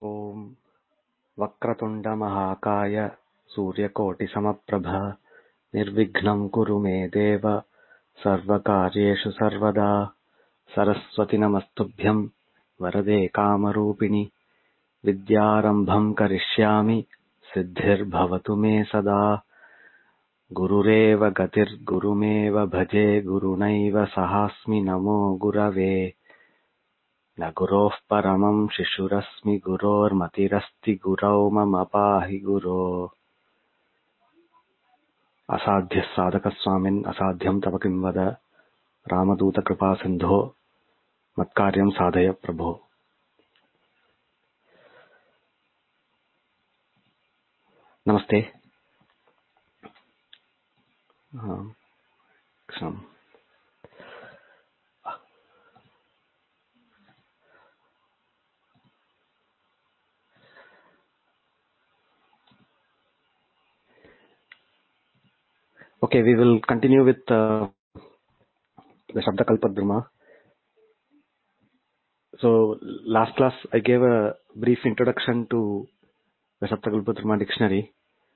ॐ वक्रतुण्डमहाकाय सूर्यकोटिसमप्रभ निर्विघ्नं कुरु मे देव सर्वकार्येषु सर्वदा। सरस्वति नमस्तुभ्यं वरदे कामरूपिणि विद्यारम्भं करिष्यामि सिद्धिर्भवतु मे सदा। गुरुरेव गतिर्गुरुमेव भजे गुरुनैव सहास्मि नमो गुरवे। न गुरोः परमं शिशुरस्मि गुरोर्मतिरस्ति गुरौ मम पाहि गुरो। असाध्यः साधकस्वामिन् असाध्यं तव किं वद रामदूतकृपा सिन्धो मत्कार्यं साधय प्रभो। नमस्ते। क्षम Okay, we will continue with the Shabdakalpadruma. So, last class I gave a brief introduction to the Shabdakalpadruma dictionary.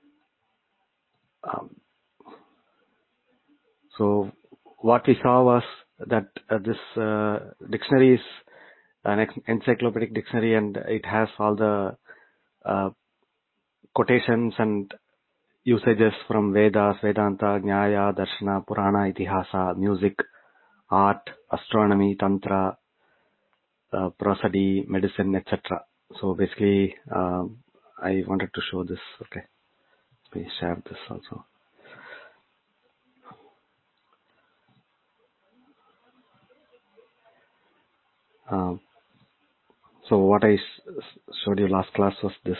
So, what we saw was that this dictionary is an encyclopedic dictionary and it has all the quotations and usages from Vedas, Vedanta, Nyaya, Darshana, Purana, Itihasa, music, art, astronomy, Tantra, prosody, medicine, etc. So basically, I wanted to show this. Okay, let me share this also. So what I showed you last class was this.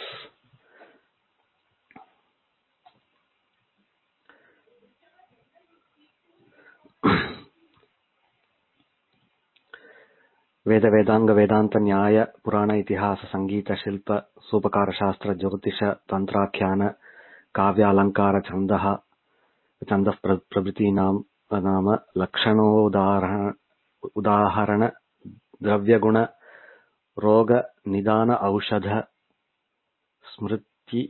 वेद वेदांग वेदांत न्याय पुराण इतिहास संगीत शिल्प सूपकार शास्त्र ज्योतिष तंत्राख्यान काव्य अलंकार छंदः प्रभृतीनां नाम लक्षणोदाहरण द्रव्यगुण रोग निदान औषध स्मृति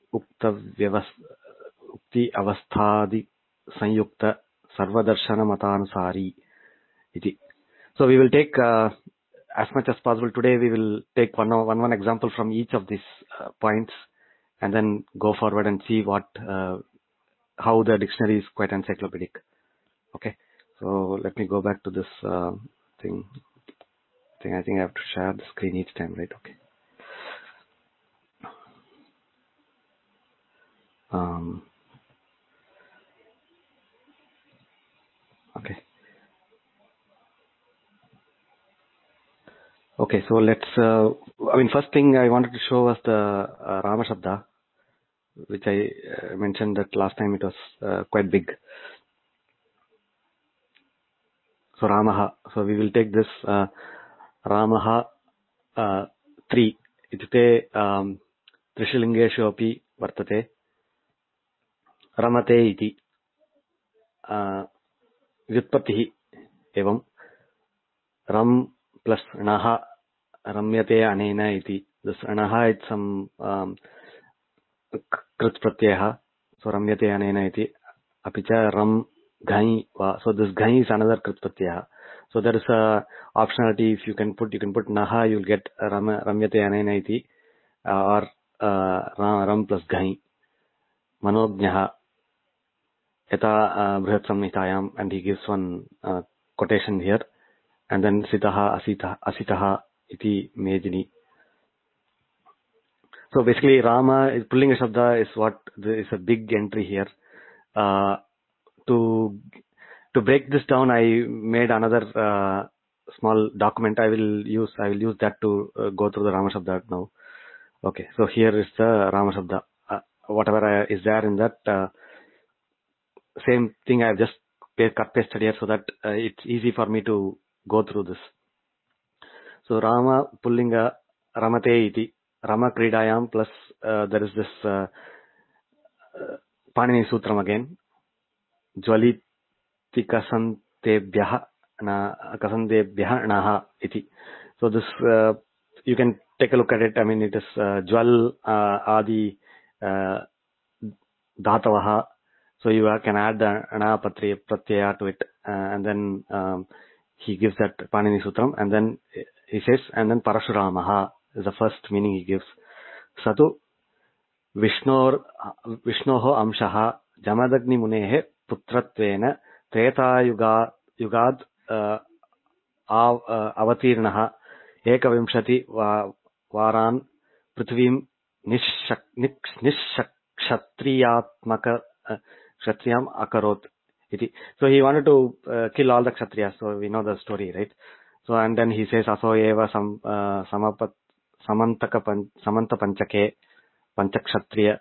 उक्ति अवस्थादि संयुक्त सर्वदर्शन मतानुसारी इति. So we will take as much as possible today. We will take one example from each of these points, and then go forward and see what how the dictionary is quite encyclopedic. Okay, so let me go back to this thing. I think I have to share the screen each time, right? Okay. Okay. Okay, so let's, first thing I wanted to show was the Rama Shabda, which I mentioned that last time it was quite big. So Ramaha, so we will take this Ramaha 3, इत्युक्ते त्रिषुलिङ्गेषु अपि वर्तते. रमते इति व्युत्पत्तिः एवं रम plus णः रम्यते अनेन इति. This णः is some कृत् प्रत्ययः, so रम्यते अनेन इति. अपि च रम घञ् वा, so this घञ् is another कृत् प्रत्ययः. So there is a optionality. If you can put naha, you'll get ramyate anena iti, or ram plus ghai. Manojnyaha yata brihat samhitayam, and he gives one quotation here. And then sitaha asitaha iti mejini. So basically Rama is pulling a shabda is what is a big entry here. To break this down, I made another small document. I will use that to go through the Rama Shabda now. Okay, so here is the Rama Shabda. Whatever is there in that, same thing I have just pasted here so that it's easy for me to go through this. So Rama pullinga Ramate iti. Rama Kridayam plus there is this Panini Sutram again. Jwali kasantebhyah naha iti. So this you can take a look at it. I mean, it is Jwal, Adi, Dhatavaha. So you can add the Ana Pratyaya to it, and then he gives that Panini Sutram, and then he says, and then Parashuramaha is the first meaning he gives. Satu Vishnoho Amshaha Jamadagni Munehe Putratvena Treta Yugad Avatirnaha Ekavimshati Varan Prithvim Nishakshatriyatmaka Kshatriyam Akarot. So he wanted to kill all the Kshatriyas. So we know the story, right? So and then he says Asoyeva Samanta Panchake Panchakshatriya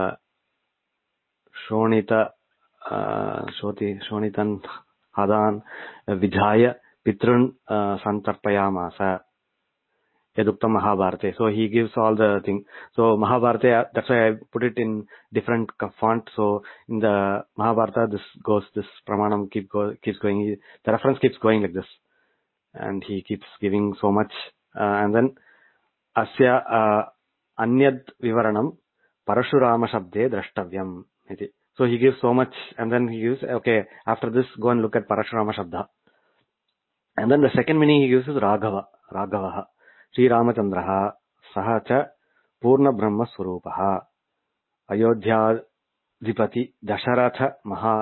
Shonitan Hadan Vidhaya Pitrun Santarpayamasa Yadukta Mahabharate. So he gives all the things. So Mahabharata, that's why I put it in different font. So in the Mahabharata, this Pramanam keeps going. The reference keeps going like this. And he keeps giving so much. And then Asya Anyad Vivaranam Parashurama Shabde Drashtavyam. So he gives so much. And then he gives, okay, after this, go and look at Parashurama Shabda. And then the second meaning he gives is Raghavaha. Sri Ramachandraha Sahacha Purna Brahma Swarupaha Ayodhyadhipati Dasharatha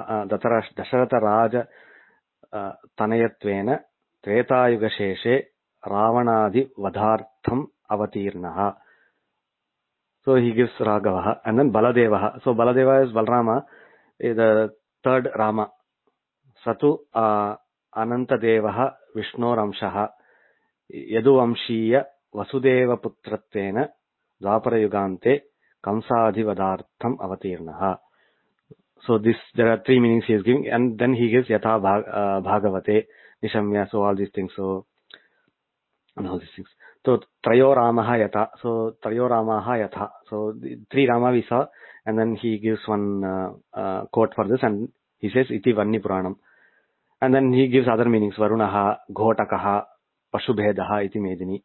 Raja Tanayatvena Treta Yuga Sheshe Ravanadi Vadhartham Avatirnaha. So he gives Raghavaha. And then Baladevaha. So Baladeva is Balrama, the third Rama. Satu Anantadevaha Vishnoramshaha Yaduvamshiya Vasudeva Putratvena Dwapara Yugante Kamsadhivadartham Avatirnaha. So there are three meanings he is giving, and then he gives Yatha Bhagavate Nishamya, so all these things. So and all these things. So Trayo Ramaha Yatha. So Trayo Ramaha Yatha. So the three Rama we saw, and then he gives one quote for this, and he says Iti Vanni Puranam. And then he gives other meanings, Varunaha, Ghotakaha, Pashubhedaha, Iti Medini.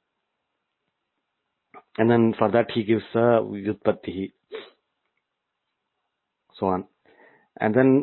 And then for that he gives Vyutpattihi, so on. And then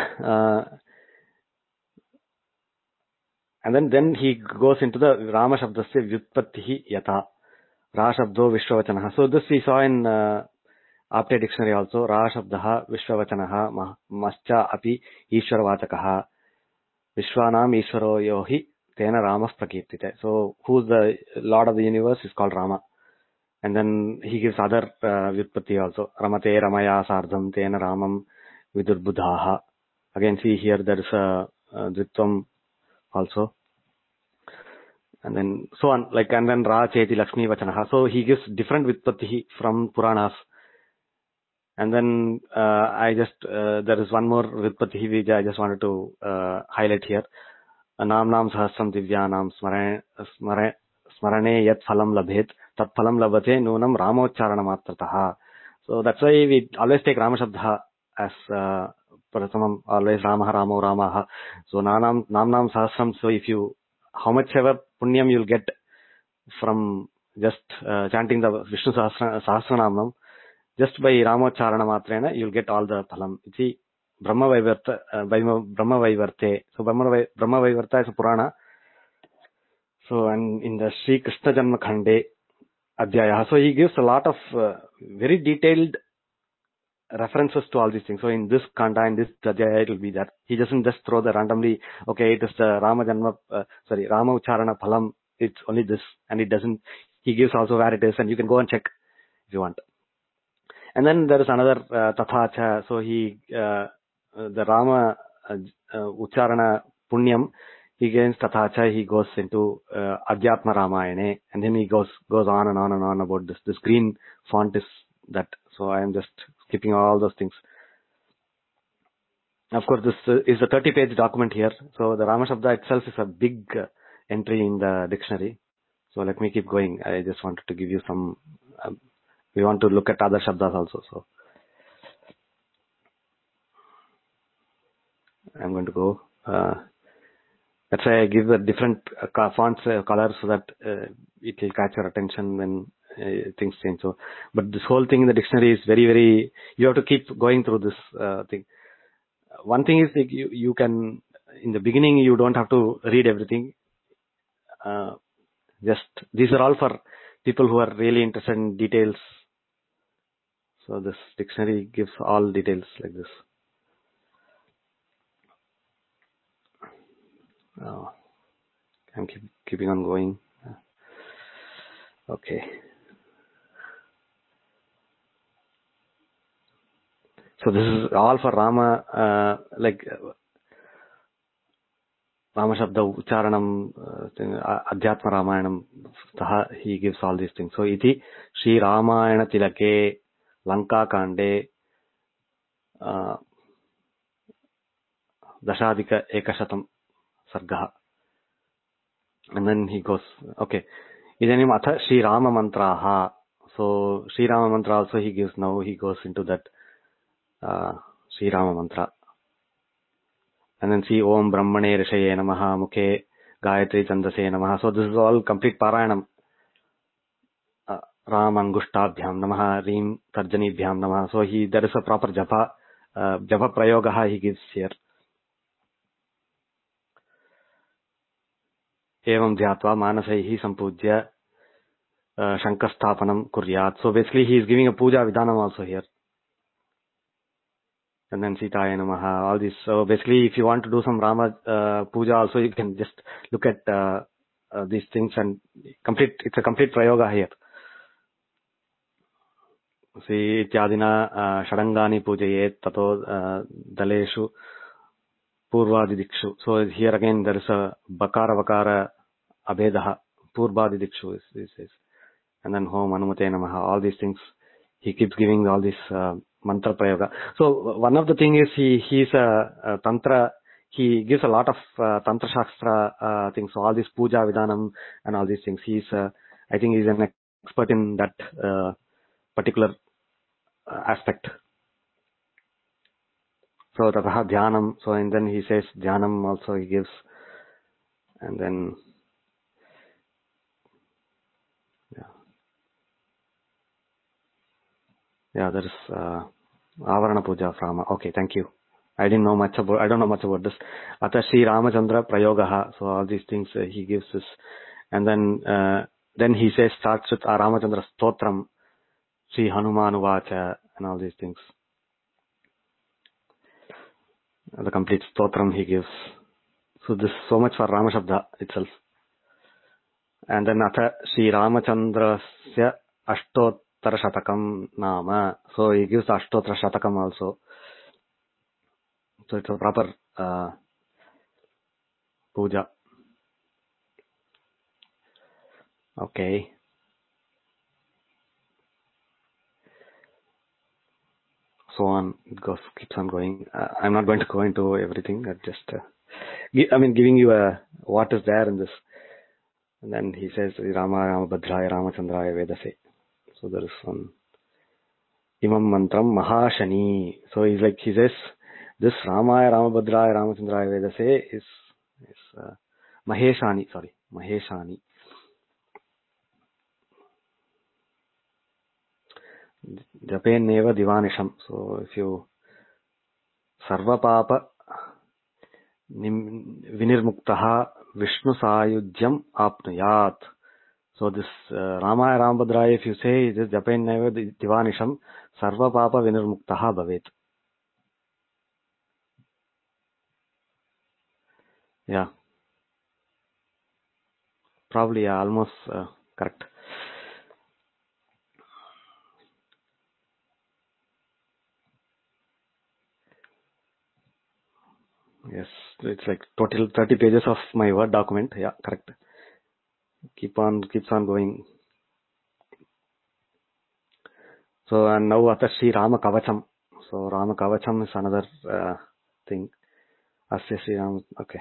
then he goes into the Rama Shabdasya Vyutpattihi Yata, Ra Shabdo Vishwavachanaha. So this we saw in Apte dictionary also, Ra Shabdaha Vishwavachanaha Mascha Api Ishwaravachakaha Vishwanam Ishwaro Yohi Tena Rama Prakirtite. So who's the Lord of the universe is called Rama. And then he gives other Vyutpatti also. Ramate Ramaya Sardham Tena Ramam Vidurbudhaha. Again, see here there is a Dritvam also. And then so on. And then Ra Cheti Lakshmi Vachanaha. So he gives different Vyutpatti from Puranas. And then there is one more Vyutpatti which I just wanted to highlight here. Nam Sahasram Divyanam Smarane Yat Phalam Labhet Tat Phalam Labhate Nunam Ramocharana Matrataha. So that's why we always take Rama Shabda as Prasamam, always Ramaha Ramo Ramaha. So Nam Sahasram. So if you, how much ever punyam you'll get from just chanting the Vishnu Sahasranamam, just by Ramocharana Matrena, you'll get all the phalam. See, Brahma Vaivarte. So Brahma Vaivarta is a Purana. So, and in the Sri Krishna Janma Khande Adhyaya, so he gives a lot of very detailed references to all these things. So in this Khanda, in this Adhyaya, it will be that. He doesn't just throw the randomly, okay, it is the Rama Ucharana Phalam, it's only this, and it doesn't, he gives also where it is, and you can go and check if you want. And then there is another Tathacha, so the Rama Ucharana Punyam, he gains Tathacha, he goes into Adhyatma Ramayane, and then he goes on and on and on about this. This green font is that. So I am just skipping all those things. Of course, this is a 30-page document here. So the Rama Shabda itself is a big entry in the dictionary. So let me keep going. I just wanted to give you some, we want to look at other Shabdas also. So I'm going to go. That's why I give the different fonts colors so that it will catch your attention when things change. So, but this whole thing in the dictionary is very, very. You have to keep going through this thing. One thing is like you can in the beginning you don't have to read everything. Just these are all for people who are really interested in details. So this dictionary gives all details like this. I'm keeping on going. Okay. So this is all for Rama, like Rama Shabda Ucharanam, Adhyatma Ramayanam, he gives all these things. So iti Shri Ramayana Tilake Lanka Kande Dashadika Ekashatam Sargaha. And then he goes, okay. Idanim Atha Shri Rama Mantraha. So Shri Rama Mantra also he gives now, he goes into that Shri Rama Mantra. And then see Om Brahmane Rishaye Namaha Mukhe Gayatri Chandase Namaha. So this is all complete Parayanam. Ram Angushtabhyam Namaha, Reem Tarjanibhyam Namaha. So there is a proper japa prayogaha he gives here. Evam Dhyatva Manasaihi Sampujya Shankasthapanam Kuryat. So basically he is giving a puja vidhanam also here. And then Sitaya Namaha, all this. So basically if you want to do some Rama puja also, you can just look at these things and it's a complete prayoga here. See Ityadina Shadangani Pujayet Tato Daleshu Purvadidikshu. So here again there is a Bakara Vakara Abhedaha Purvadidikshu is. And then Hom Anumate Namaha, all these things. He keeps giving all this mantra prayoga. So one of the thing is he's a tantra. He gives a lot of tantra shastra things. So all this puja vidhanam and all these things. I think he's an expert in that particular aspect. So tataha dhyanam. So and then he says dhyanam also he gives. And then yeah, there is Avarana Puja of Rama. Okay, thank you. I don't know much about this. Ata Shri Ramachandra Prayogaha. So all these things he gives us. And then he starts with Ramachandra Stotram, Shri Hanumanuvacha, and all these things. The complete Stotram he gives. So this is so much for Rama Shabda itself. And then Ata Shri Ramachandrasya Ashtottara Shatakam Nama. So he gives the Ashtottara Shatakam also. So it's a proper puja. Okay. So on, it keeps on going. I'm not going to go into everything. I just, giving you what is there in this. And then he says, Rama Ramabhadraya Ramachandraya Vedase. So there is one. Imam Mantram Mahashani. So he says, this Ramaya Ramabhadraya Ramachandraya Vedase is Maheshani. Japeneva Divanisham. So if you Sarva Papa Vinirmuktaha Vishnu Sayujyam Apnuyat. So this Ramaya Ramabhadraya, if you say this Japeneva Divanisham, Sarva Papa Vinirmuktaha Bhavet. Yeah. Probably almost correct. Yes, it's like total 30 pages of my Word document. Yeah, correct. Keeps on going. So and now after Sri Rama Kavacham. So Rama Kavacham is another thing. Asya Sri Rama. Okay.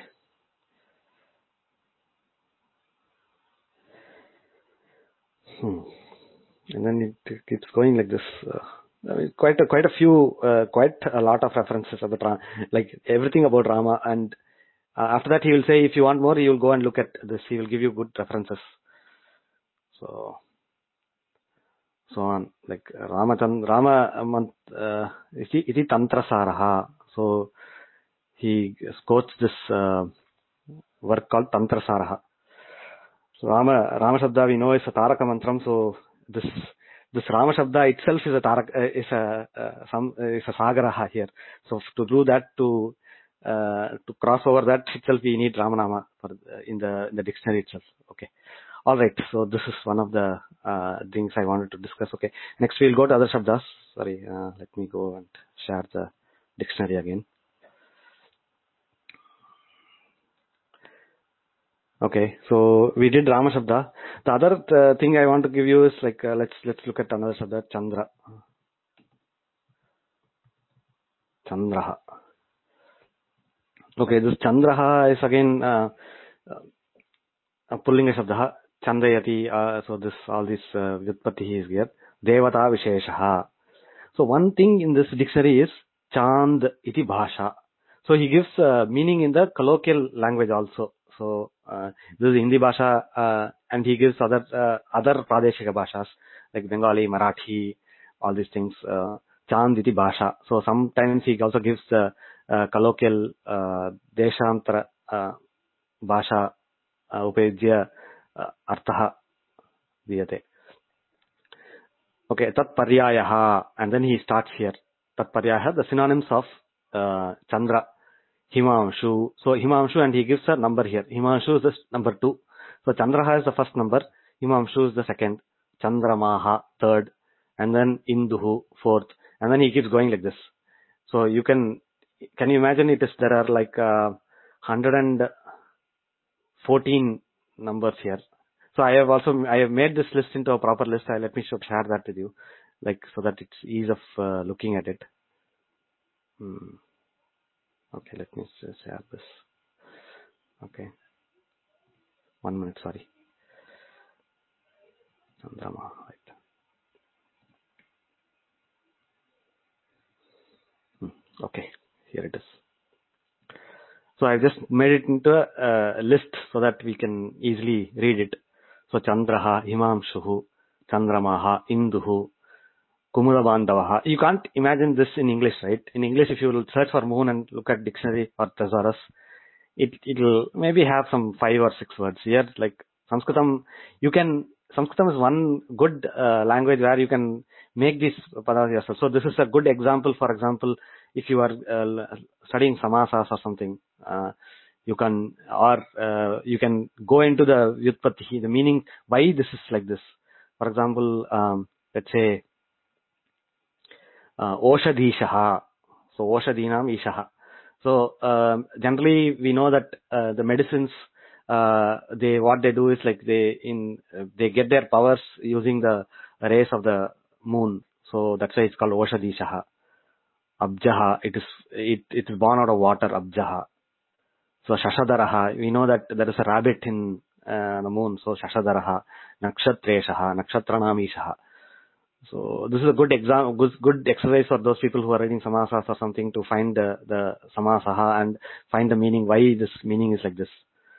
And then it keeps going like this. Quite a lot of references about Rama, like everything about Rama, and After that, he will say, if you want more, you will go and look at this. He will give you good references. So on, like Rama iti tantra saraha. So he quotes this work called Tantra Saraha. So Rama Shabda we know is a Taraka Mantram. So this Rama Shabda itself is a Sagaraha here. So to do that, to cross over that itself, we need Ramanama in the dictionary itself. Okay. All right. So this is one of the things I wanted to discuss. Okay. Next we'll go to other Shabdas. Sorry. Let me go and share the dictionary again. Okay, so we did Rama Shabda. The other thing I want to give you is like let's look at another Shabda, Chandra. Chandraha. Okay, this Chandraha is again Pullinga Shabda. Chandayati. So all this Vyutpatti is here. Devata Visheshaha. So one thing in this dictionary is Chand iti bhasha. So he gives meaning in the colloquial language also. So this is Hindi bhasha, and he gives other Pradeshika bhashas like Bengali, Marathi, all these things. Chand iti bhasha. So sometimes he also gives the colloquial Deshantra bhasha upayujya artha diyate. Okay, tat paryayaha, and then he starts here. Tat paryayaha, the synonyms of Chandra. Himamshu. So Himamshu, and he gives a number here. Himamshu is the number 2. So Chandraha is the first number. Himamshu is the second. Chandramaha, third. And then Induhu, fourth. And then he keeps going like this. So can you imagine there are like 114 numbers here. So I have made this list into a proper list. Let me share that with you, like, so that it's ease of looking at it. Okay, let me share this. Okay. 1 minute, sorry. Chandrama, right. Okay, here it is. So I just made it into a list so that we can easily read it. So Chandraha, Himamshuhu, Chandramaha, Induhu, Kumudabandavaha. You can't imagine this in English, right? In English, if you will search for moon and look at dictionary or thesaurus, it'll maybe have some 5 or 6 words. Here, like Sanskritam is one good language where you can make these padas yourself. So this is a good example. For example, if you are studying samasas or something, you can go into the vyutpatti, the meaning, why this is like this. For example, let's say Oshadhishaha. So Oshadhinam Ishaha. So generally we know that the medicines, what they do is like they get their powers using the rays of the moon. So that's why it's called Oshadhishaha. Abjaha, it is born out of water, Abjaha. So Shashadaraha, we know that there is a rabbit in the moon. So Shashadaraha, Nakshatreshaha, Nakshatranamishaha. So this is a good exercise for those people who are reading samasas or something, to find the samasaha and find the meaning, why this meaning is like this.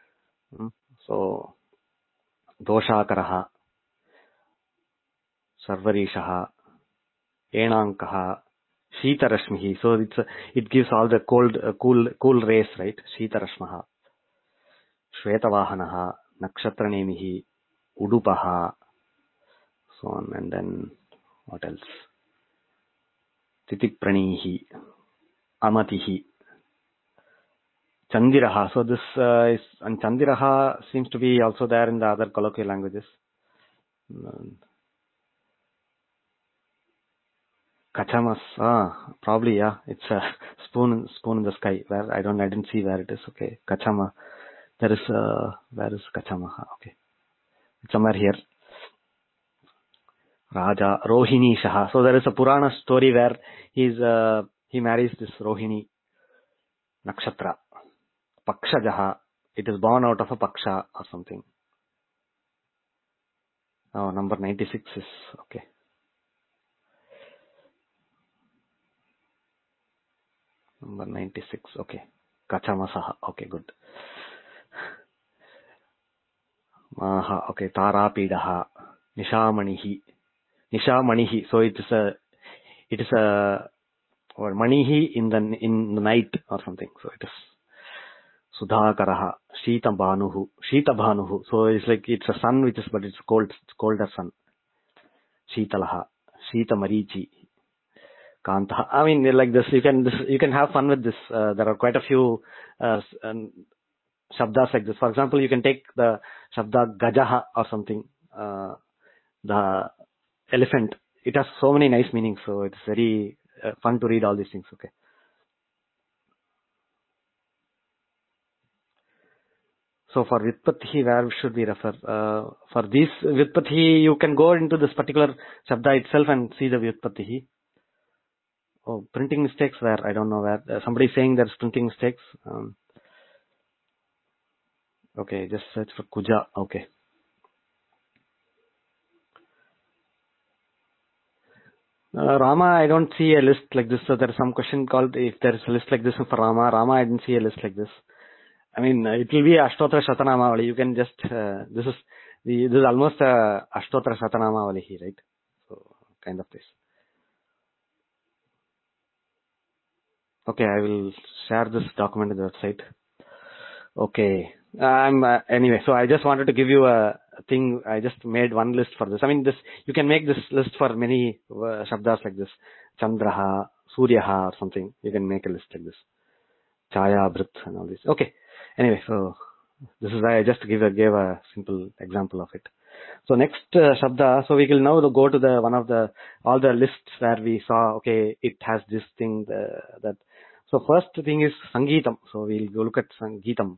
So doshakaraha, sarvarishaha, enankaha, shitarashmihi. So it gives all the cool rays, right? Shitarashmaha, shvetavahanaha, nakshatranemihi, udupaha, so on. And then what else? Titipranihi, amatihi, Chandiraha. So this and Chandiraha seems to be also there in the other colloquial languages. Kachamas, probably, yeah. It's a spoon in the sky. Where I didn't see where it is. Okay, Kachama. Where is Kachama? Okay, it's somewhere here. Raja, Rohini Shaha. So there is a Purana story where he marries this Rohini Nakshatra. Pakshajaha. It is born out of a Paksha or something. Oh, number 96 is okay. Number 96, okay. Kachamasaha. Okay, good. Maha. Okay, Tarapidaha. Nishamanihi. Nishamanihi. So it is a or manihi in the night or something. So it is Sudhakaraha. Shita Bhanuhu. So it's like it's a sun but it's cold. It's colder sun. Shitalaha. Shita Marichi. Kanta. I mean, like this, you can have fun with this. There are quite a few shabdas like this. For example, you can take the shabda Gajaha or something, the elephant. It has so many nice meanings, so it's very fun to read all these things. Okay. So for Vyutpatti, where should we refer? For this Vyutpatti, you can go into this particular shabda itself and see the Vyutpatti. Oh, printing mistakes where? I don't know where. Somebody saying there's printing mistakes. Okay, just search for Kuja. Okay. Rama, I don't see a list like this. So there is some question called if there is a list like this for Rama. Rama, I didn't see a list like this. I mean, it will be Ashtotra Shatanamavali. You can just, this is almost a Ashtotra Shatanamavali here, right? So, kind of this. Okay, I will share this document in the website. Okay. Anyway, so I just wanted to give you a thing. I just made one list for this. I mean, you can make this list for many shabdas like this. Chandraha, Suryaha or something. You can make a list like this. Chaya, Brit and all this. Okay. Anyway, so this is why I just gave a simple example of it. So next shabda, so we will now go to all the lists where we saw, okay, it has this thing, that. So first thing is Sangeetam. So we'll go look at Sangeetam.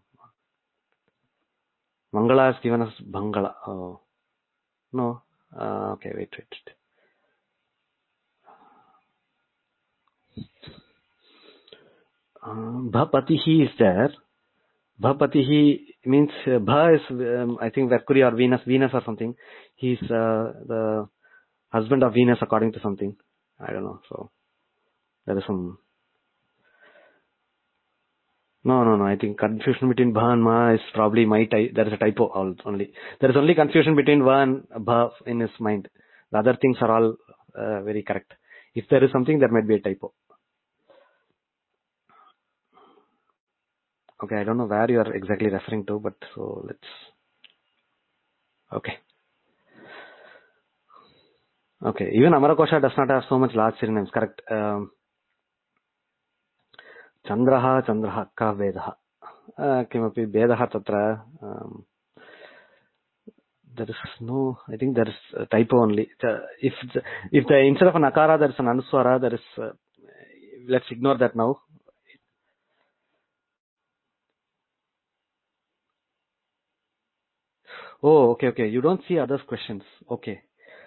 Mangala has given us Bangala. Oh, no. Okay, wait. Bhapatihi is there. Bhapatihi means Bha is, I think, Mercury or Venus or something. He's the husband of Venus according to something. I don't know. So there is some. No. I think confusion between Bha and Ma is probably there is a typo only. There is only confusion between Va and Bha in his mind. The other things are all very correct. If there is something, there might be a typo. Okay, I don't know where you are exactly referring to, but so let's. Okay. Even Amarakosha does not have so much large synonyms. Correct. Chandraha ka vedaha. Kimapi vedaha tatra. There is no. I think there is a typo only. If instead of an akara there is an anuswara, there is. Let's ignore that now. Oh, okay. You don't see others' questions. Okay.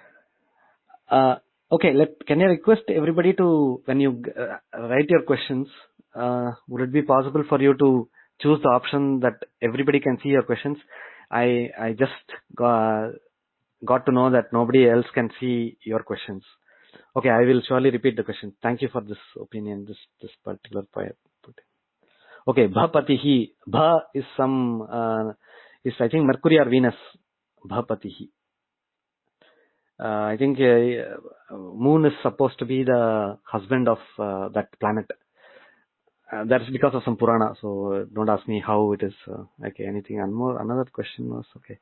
Okay. Can I request everybody to, when you write your questions, would it be possible for you to choose the option that everybody can see your questions? I just got to know that nobody else can see your questions. Okay, I will surely repeat the question. Thank you for this opinion, this particular point. Okay, Bhapatihi. Bha is is I think Mercury or Venus. Bhapatihi. I think Moon is supposed to be the husband of that planet. That's because of some Purana. So don't ask me how it is. Okay, anything and more. Another question was okay.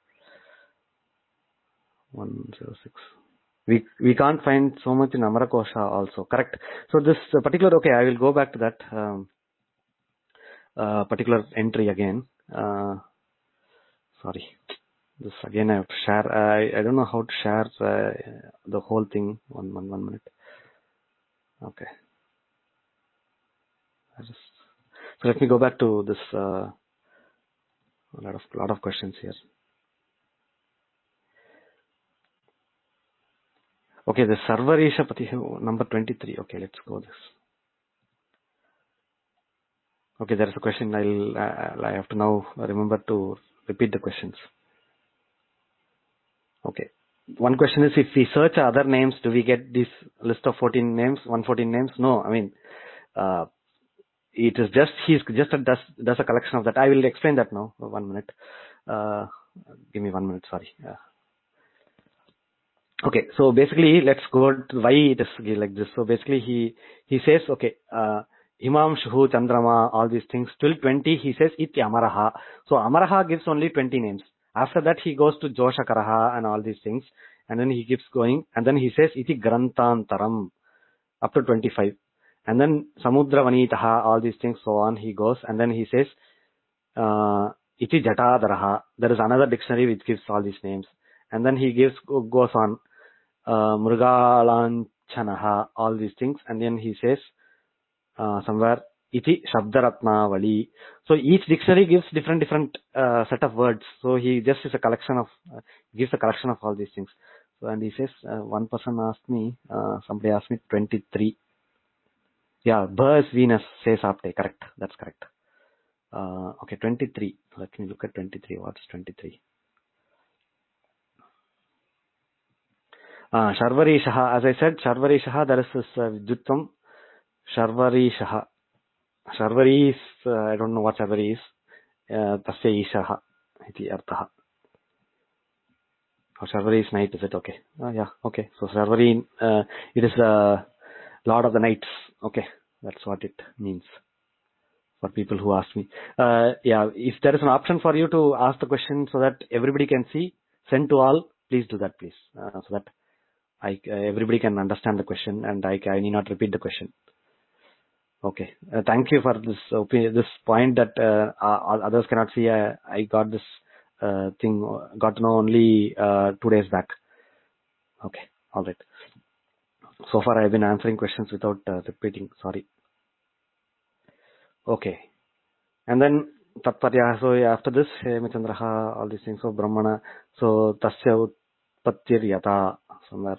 106. We can't find so much in Amarakosha also. Correct. So this particular, okay, I will go back to that particular entry again. Sorry. This again I have to share. I don't know how to share the whole thing. One minute. Okay. So let me go back to this. A lot of questions here. Okay, the Sarvarisha Pati, number 23. Okay, let's go this. Okay, there is a question. I have to now remember to repeat the questions. Okay. One question is, if we search other names, do we get this list of 114 names? No, I mean, it is just, he's just does a collection of that. I will explain that now. 1 minute. Give me 1 minute, sorry. Okay, so basically, let's go to why it is like this. So basically, he says, okay, Himamshu, Chandrama, all these things. Till 20, he says, Iti Amaraha. So Amaraha gives only 20 names. After that, he goes to Joshakaraha and all these things. And then he keeps going. And then he says, Iti Grantantaram, up to 25. And then Samudra Vanitaha, all these things, so on, he goes. And then he says, Iti Jatadaraha. There is another dictionary which gives all these names. And then he goes on, Mrugalanchanaha, all these things. And then he says, somewhere, Iti Shabdaratnavali. So each dictionary gives different set of words. So he just is a collection of, gives a collection of all these things. So, and he says, one person asked me, somebody asked me 23. Yeah, Buzz Venus says Apte. Correct. That's correct. Okay, 23. Let me look at 23. What's 23? Sharvarishaha. As I said, Sharvarishaha, there is this Vidyuttam. Sharvarishaha. Sharvari is, I don't know what Sharvari is. Tasya Ishaha. Iti Arthaha. Oh, Sharvari is night, is it? Okay. Yeah, okay. So Sharvari, it is the Lord of the Nights. Okay. That's what it means. For people who ask me. Yeah, if there is an option for you to ask the question so that everybody can see, send to all, please do that, please. So that everybody can understand the question and I need not repeat the question. Okay. Thank you for this this point that others cannot see. I got this thing, got to know only 2 days back. Okay. All right. So far I've been answering questions without repeating. Sorry. Okay. And then Tatparya, so after this, Hemachandraha, all these things, so Brahmana, so Tasya Utpattir Yata, somewhere.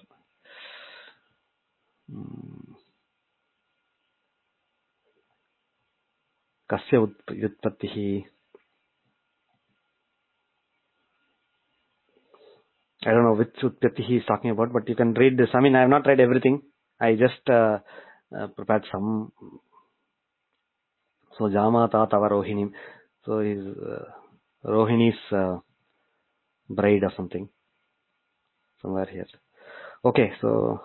Kasya Utpattihi. I don't know which Utpatti he is talking about, but you can read this. I mean, I have not read everything. I just prepared some. So Jamata Tava Rohini. So he's Rohini's bride or something. Somewhere here. Okay, so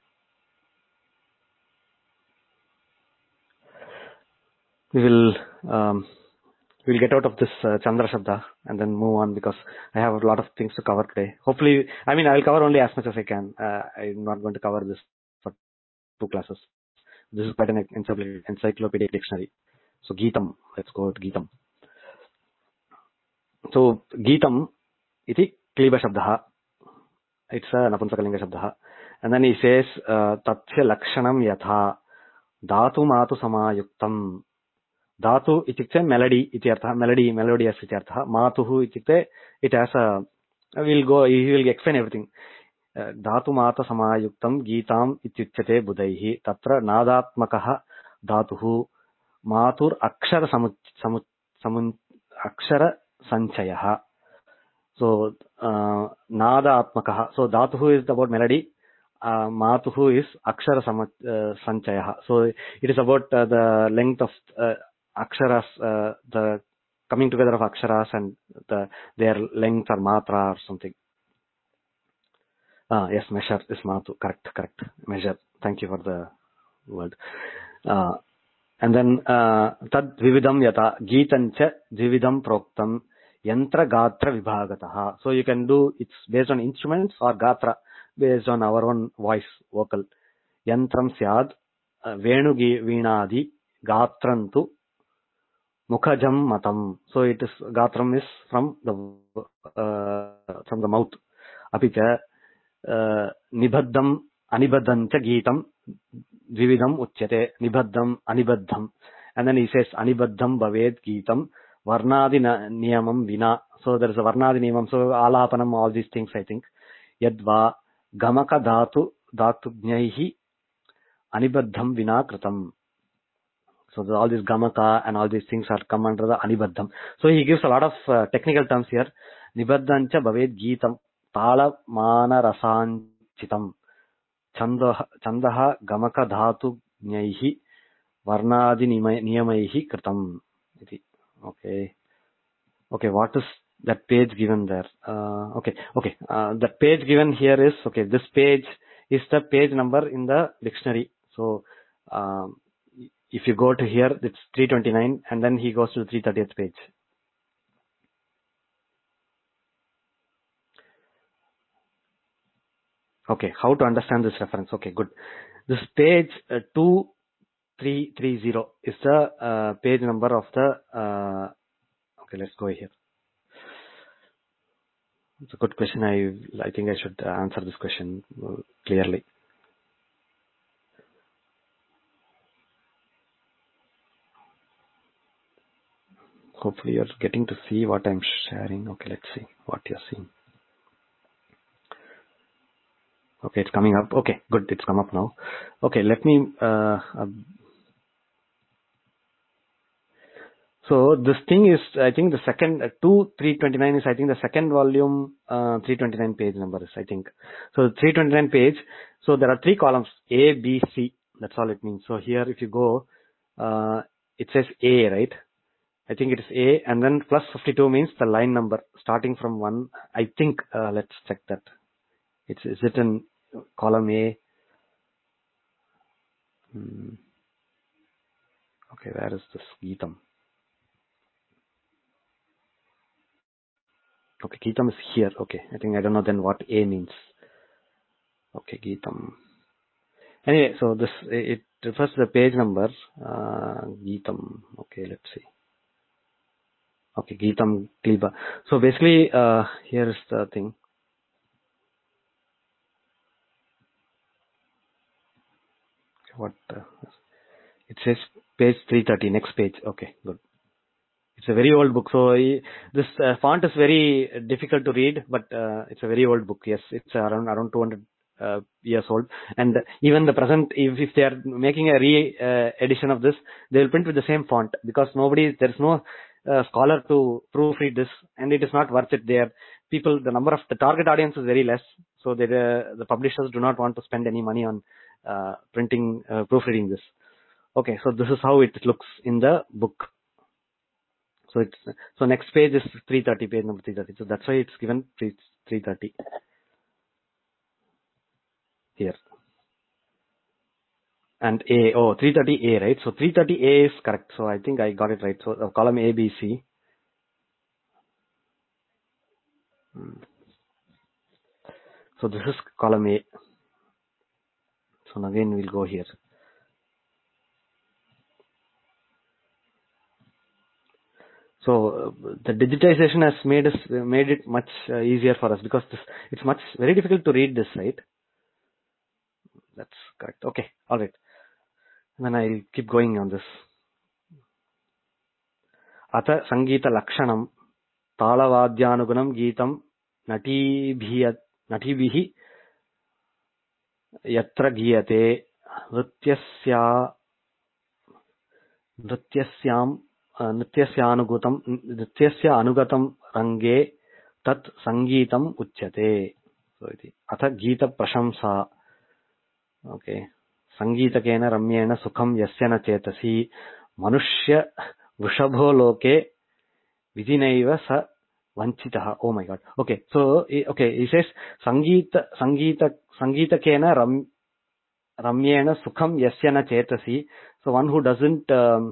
we will we'll get out of this Chandra Shabda and then move on because I have a lot of things to cover today. Hopefully, I mean, I'll cover only as much as I can. I'm not going to cover this for 2 classes. This is quite an encyclopedic dictionary. So Geetam, let's go to Geetam. So Geetam iti Kliba Shabdaha. It's a Napunsakalinga Shabdaha. And then he says Tatsya Lakshanam Yatha Dhatu Matu Samayuktam. Dhatu itikte melody iti artha, melodious iti artha. Matuhu itikte, it has a, he will explain everything. Dhatu Mata Samayuktam Geetam ityuchyate budaihi Tatra Nadatmakaha Dhatuhu Matur Akshara Akshara Sanchayaha. So Nada Atmakaha. So Dhatuhu is about melody. Matuhu is Akshara Sanchayaha. So it is about the length of Aksharas, the coming together of Aksharas and their length or Matra or something. Yes, measure is Matu. Correct. Measure. Thank you for the word. And then Tad Vividam Yata Geetancha Vividam Proktam Yantra Gatra Vibhagataha. So you can do, it's based on instruments or Gatra based on our own voice, vocal. Yantram Syad Venu Veenadi Gatrantu Mukhajam Matam. So it is, Gatram is from the mouth. Apicha Nibaddam Anibaddancha Geetam Vividam Uchyate. Nibaddam Anibaddam. And then he says Anibaddam Bhaved Geetam Varnadi Niyamam Vina. So there is a Varnadi Niyamam. So Alapanam, all these things I think. Yadva Gamaka Dhatu Jnaihi Anibaddam Vina Kritam. So all these Gamaka and all these things are come under the Anibaddam. So he gives a lot of technical terms here. Nibaddancha Bhaved Geetam Tala Mana Rasanchitam Chandaha Gamaka Dhatu Jnaihi varnadi niyamaihi kritam. Okay. Okay, what is that page given there? Okay. That page given here is, okay, this page is the page number in the dictionary. So, if you go to here, it's 329, and then he goes to the 330th page. Okay, how to understand this reference? Okay, good. This page 2330 is the page number of the. Okay, let's go here. It's a good question. I think I should answer this question clearly. Hopefully you're getting to see what I'm sharing. Okay, let's see what you're seeing. Okay, it's coming up. Okay, good. It's come up now. Okay, let me. So this thing is, I think the second 329 is, I think, the second volume 329 page number is, I think. So 329 page. So there are three columns, A, B, C. That's all it means. So here, if you go, it says A, right? I think it is A, and then plus 52 means the line number starting from 1. I think, let's check that. Is it in column A? Okay, where is this Geetam? Okay, Geetam is here. Okay, I think I don't know then what A means. Okay, Geetam. Anyway, so this, it refers to the page number, Geetam. Okay, let's see. Okay, Geetam Kliba. So basically, here is the thing. What it says, page 330, next page. Okay, good. It's a very old book, so this font is very difficult to read, but it's a very old book. Yes, it's around 200 years old, and even the present, if they are making a re-edition of this, they will print with the same font, because there's no scholar to proofread this, and it is not worth it. The number of the target audience is very less, so the publishers do not want to spend any money on proofreading this. Okay, so this is how it looks in the book. So next page is 330, page number 330. So that's why it's given 330 here. And 330A, right? So 330A is correct. So I think I got it right. So column A, B, C. So this is column A. So again we'll go here. So the digitization has made it much easier for us, because it's very difficult to read this, right? That's correct. Okay, all right. And then I'll keep going on this. Atha Sangita Lakshanam Talavadyanugunam Geetam Natibihi Yatra Giyate Nrityasya Anugatam Range Tat Sangeetam Uchyate. So Atha Geeta Prashamsa. Okay. Sangeetakena Ramyena Sukham Yasyana Chetasi Manushya Vrishabho Loke Vidinaiva Sa Vanchitaha. Oh my God. Okay. So, he says Sangeetakena Ramyena Sukham Yasyana Chetasi. So one who doesn't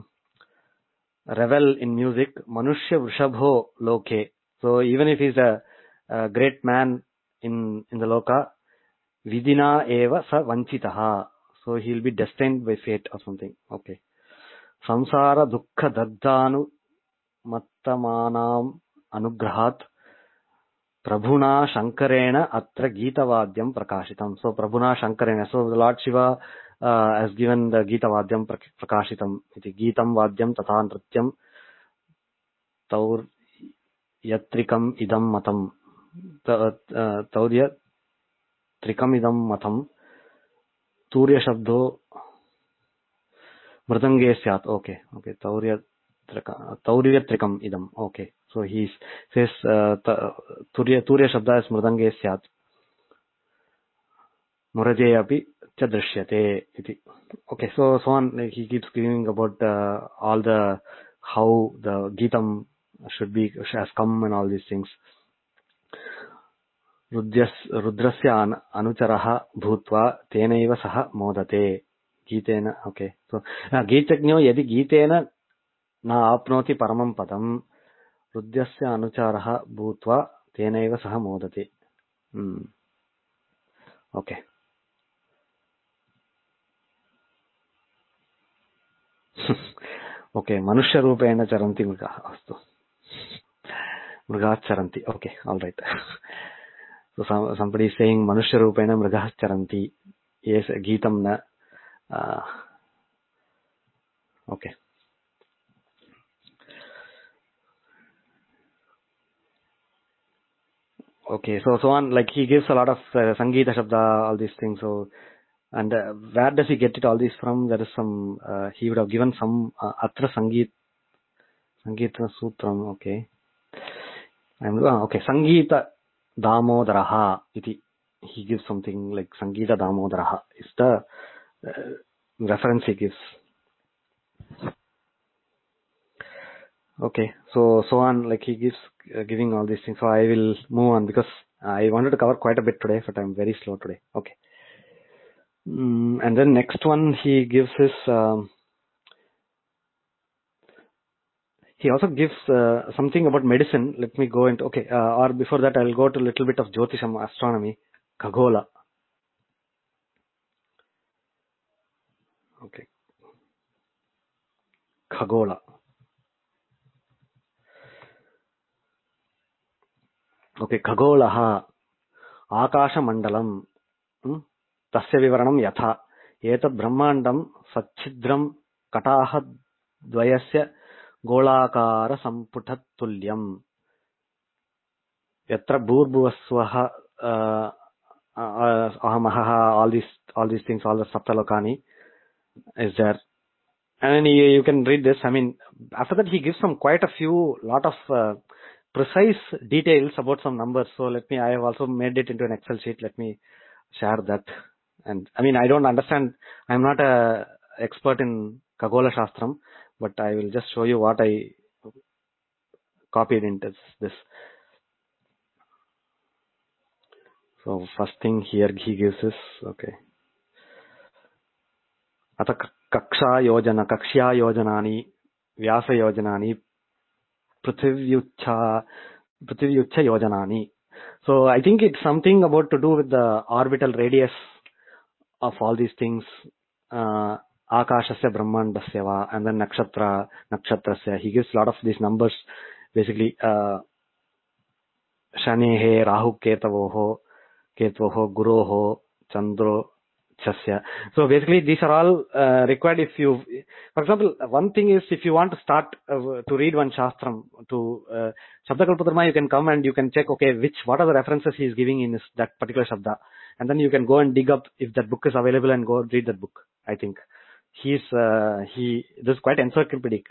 revel in music, Manushya Vrishabho Loke. So even if he's a great man in the Loka, Vidina Eva Sa Vanchitaha. So he'll be destined by fate or something. Okay. Samsara Dukkha Daddanu Mattamanam Anugrahat Prabhuna Shankarena Atra Gita Vadyam Prakashitam. So Prabhuna Shankarena. So the Lord Shiva has given the Gita Vadyam Prakashitam. Iti Gitam Vadyam Tatha Nrityam Taur Yatrikam Idam Matam. Taurya Trikam Idam Matam. Turya Shabdo Mridange Syat. Okay. Taurya Trikam Idam. Okay. So he says Turya Shabda is Mridange Syat. Muraje api cha drishyate iti. Okay, so on, like, he keeps giving about all the how the Geetam has come and all these things. Rudrasya anucharaha bhutva tenaiva saha modate. Geetena, okay. So, Geetagno yadi Geetena na apnoti paramam padam Rudrasya anucharaha bhutva tenaiva saha modate. Okay. Okay, Manushya Rupena Charanti Mriga. Astu. Mriga Charanti. Okay, alright. So somebody is saying Manushya Rupena Mriga Charanti. Yes, Geetam na. Okay. Okay, so on, like, he gives a lot of Sangeeta Shabda, all these things. So, and where does he get it all these from? There is some, he would have given some Atra Sangeeta Sutram. Okay. Okay, Sangeeta Damodaraha iti. He gives something like Sangeeta Damodaraha is the reference he gives. Okay, so on, like, he gives giving all these things. So I will move on because I wanted to cover quite a bit today, but I'm very slow today. Okay. And then next one he gives his, he also gives something about medicine. Let me go into, okay, or before that I'll go to a little bit of Jyotisham, astronomy, Khagola. Okay. Khagola. Okay, Khagolaha, Akasha Mandalam, Tasya Vivaranam Yatha, Etad Brahmandam Satchidram Kataha Dvayasya Golakara Samputat Tulyam, Yatra Bhurbhuvaswaha Ahamaha, all these things, all the Saptalokani is there. And then you can read this. I mean, after that he gives quite a lot of precise details about some numbers. So I have also made it into an Excel sheet. Let me share that. And I mean, I don't understand. I'm not a expert in Khagola Shastram, but I will just show you what I copied into this. So first thing here he gives is, okay. Ata Kakshya Yojanani, Vyasa Yojanani, Prithvyucha Yojanani. So I think it's something about to do with the orbital radius of all these things. Akashasya Brahmandasya va, and then Nakshatrasya. He gives a lot of these numbers. Basically, Shanehe, Rahu Ketavoho, Guroho, Chandro Chasya. So basically these are all required if you, for example, one thing is if you want to start to read one Shastram, to Shabdakalpadharma, you can come and you can check, okay, what are the references he is giving in that particular Shabda. And then you can go and dig up if that book is available and go read that book. I think this is quite encyclopedic,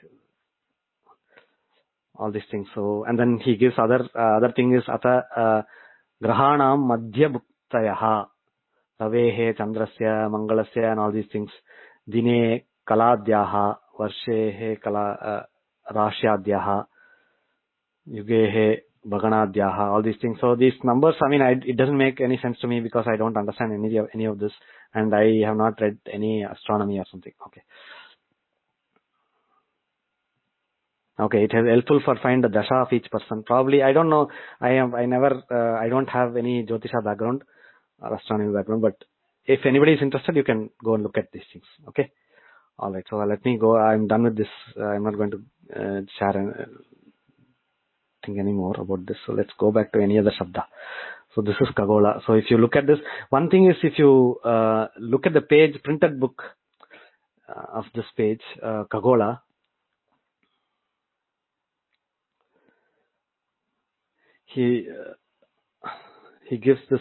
all these things. So, and then he gives other thing is Ata Grahanam Madhya Bhuktayaha, Ravehe, Chandrasya, Mangalasya, and all these things. Dine Kaladyaha, Varshehe Rashyadyaha, Yugehe Bhaganadyaha, all these things. So these numbers, I mean, it doesn't make any sense to me because I don't understand any of this, and I have not read any astronomy or something. Okay. Okay, it is helpful for find the dasha of each person. Probably, I don't know. I don't have any Jyotisha background or astronomy background, but if anybody is interested, you can go and look at these things. Okay. All right. So let me go. I'm done with this. I'm not going to share anything anymore about this. So let's go back to any other Shabda. So this is Khagola. So if you look at this, one thing is if you look at the page, printed book of this page, Khagola, he gives this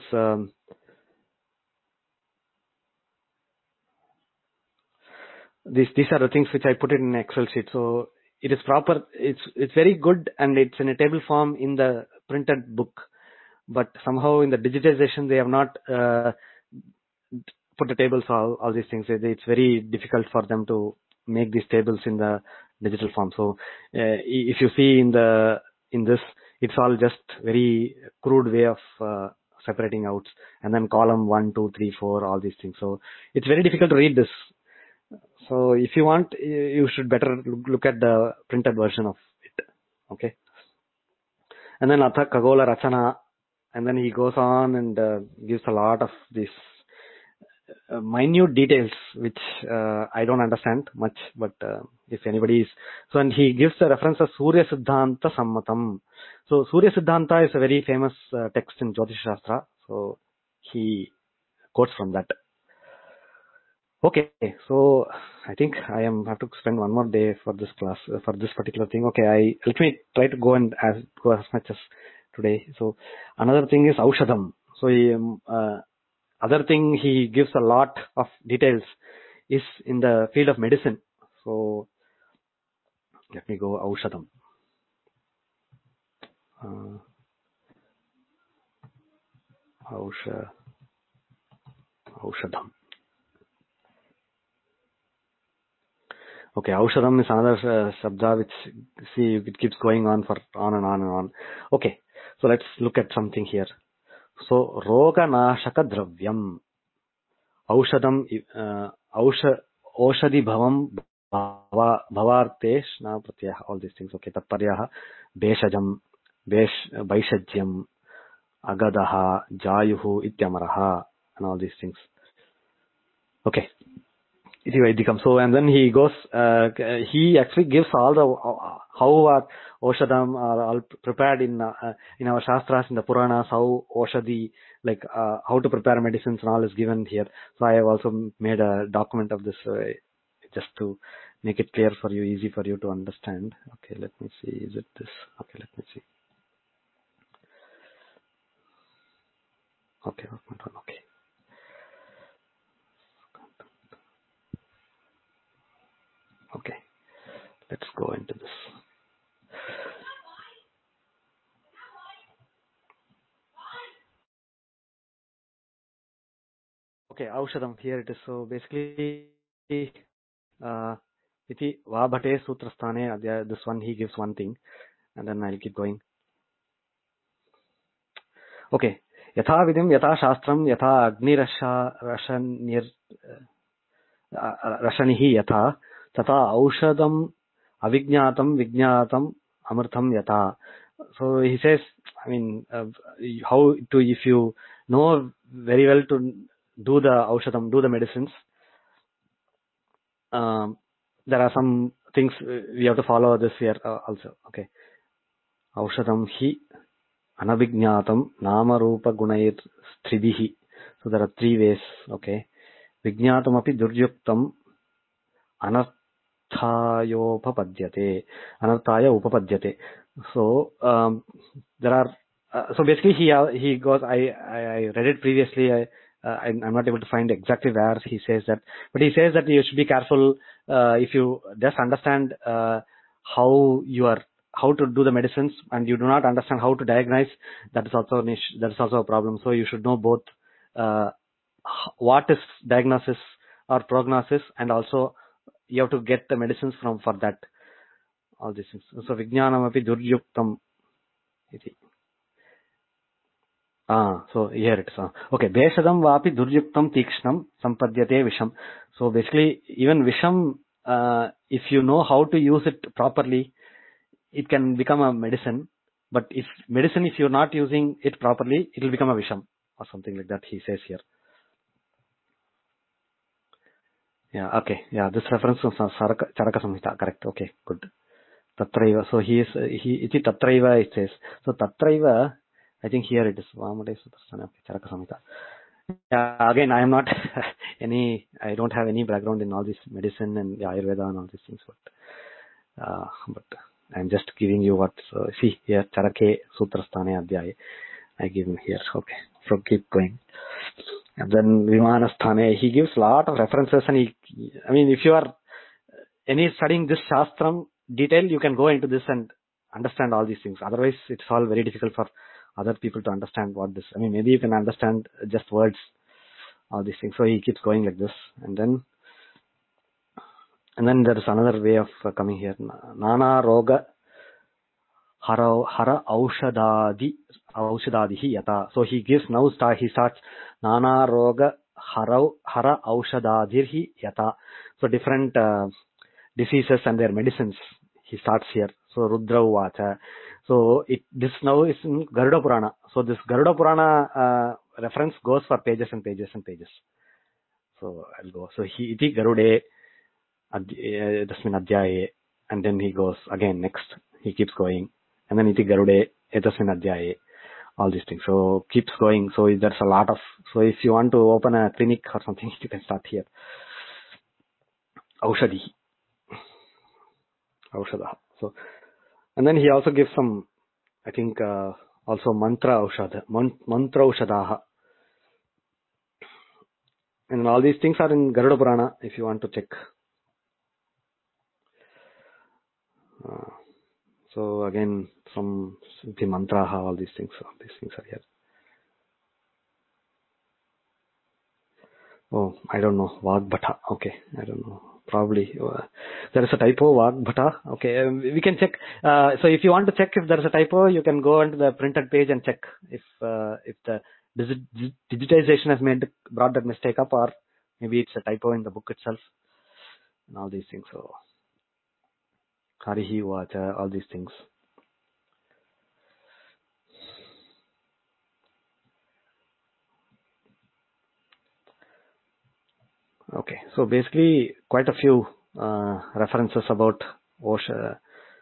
these are the things which I put it in an Excel sheet. So it is proper. It's very good, and it's in a table form in the printed book. But somehow in the digitization they have not put the tables, all these things. It's very difficult for them to make these tables in the digital form. So if you see in this, it's all just very crude way of separating out, and then column 1, 2, 3, 4, all these things. So it's very difficult to read this. So if you want, you should better look at the printed version of it. Okay. And then Atha Kagola Rachana, and then he goes on and gives a lot of these minute details which I don't understand much, but if anybody is, so, and he gives the reference of Surya Siddhanta Sammatam. So Surya Siddhanta is a very famous text in Jyotish Shastra, so he quotes from that. Okay, so I think I have to spend one more day for this class, for this particular thing. Okay, let me try to go as much as today. So another thing is Aushadam. So other thing he gives a lot of details is in the field of medicine. So let me go Aushadam. Aushadam. Okay, Aushadam is another shabda which, see, it keeps going on and on. Okay, so let's look at something here. So Roga Nashaka Dravyam Aushadam Oshadi Bhavam Bhavartesh na Pratyah, all these things. Okay, Tatparyaha Beshajam Vaishajyam Agadaha Jayuhu Ityamaraha, and all these things. Okay. So, and then he goes, he actually gives all the, how are Oshadam are all prepared in our Shastras, in the Puranas, how Oshadi, like how to prepare medicines and all is given here. So I have also made a document of this just to make it clear for you, easy for you to understand. Okay, let me see, is it this? Okay, let me see. Okay. Okay, let's go into this. Okay, Aushadam, here it is. So basically, Iti Vabhate Sutrasthane, this one he gives one thing, and then I'll keep going. Okay, Yatha Vidim, Yatha Shastram, Yatha Agni Rashanihi Yatha, Tata Aushadam Avignatam Vignatam Amrtam Yatha. So he says, I mean, how to, if you know very well to do the Aushadam, do the medicines, there are some things we have to follow this here also. Okay. Aushadam hi anavignatam nama rupa gunair stridhihi. So there are 3 ways. Okay. Vignatam api duryuktam anarthaya upapadyate. So there are so basically he goes, I read it previously. I'm not able to find exactly where he says that, but he says that you should be careful if you just understand how to do the medicines and you do not understand how to diagnose. That is also a problem. So you should know both what is diagnosis or prognosis, and also you have to get the medicines for that. All these things. So Vijnanam api duryuktam iti. So here it is. Okay, Beshadam vapi duryuktam tikshnam sampadyate visham. So basically, even visham, if you know how to use it properly, it can become a medicine. But if you're not using it properly, it will become a visham or something like that, he says here. Yeah, okay. Yeah, this reference to Charaka Samhita, correct. Okay, good. Tatraiva. So iti Tatraiva it says. So Tatraiva, I think here it is. Charaka Samhita. Yeah, again, I am not I don't have any background in all this medicine and Ayurveda and all these things, but I'm just giving you what, see here, Charake Sutrasthane Adhyaya, I give him here. Okay, so keep going. And then Vimanasthane, he gives a lot of references, and if you are studying this Shastram detail, you can go into this and understand all these things. Otherwise, it's all very difficult for other people to understand what this, maybe you can understand just words all these things. So he keeps going like this, and then there is another way of coming here. Nana roga hara aushadadihi yata. So he gives now he starts Nana roga hara aushadadirhi yata. So different diseases and their medicines. He starts here. So Rudra Uvacha. So this now is in Garuda Purana. So this Garuda Purana reference goes for pages and pages and pages. So I'll go. So iti Garude tasmin adhyaye, and then he goes again next. He keeps going, and then iti Garude etasmin adhyaye. All these things. So keeps going. So there's a lot of. So if you want to open a clinic or something, you can start here. Aushadha. So, and then he also gives some, I think, also mantra aushadaha. And all these things are in Garuda Purana if you want to check. So again, some the mantra, all these things are here. Oh, I don't know. Vagbhata. Okay, I don't know. Probably there is a typo. Vagbhata. Okay, we can check. So if you want to check if there is a typo, you can go onto the printed page and check if the digitization has brought that mistake up, or maybe it's a typo in the book itself, and all these things. So Harihi Vacha, all these things. Okay, so basically quite a few references about Aushada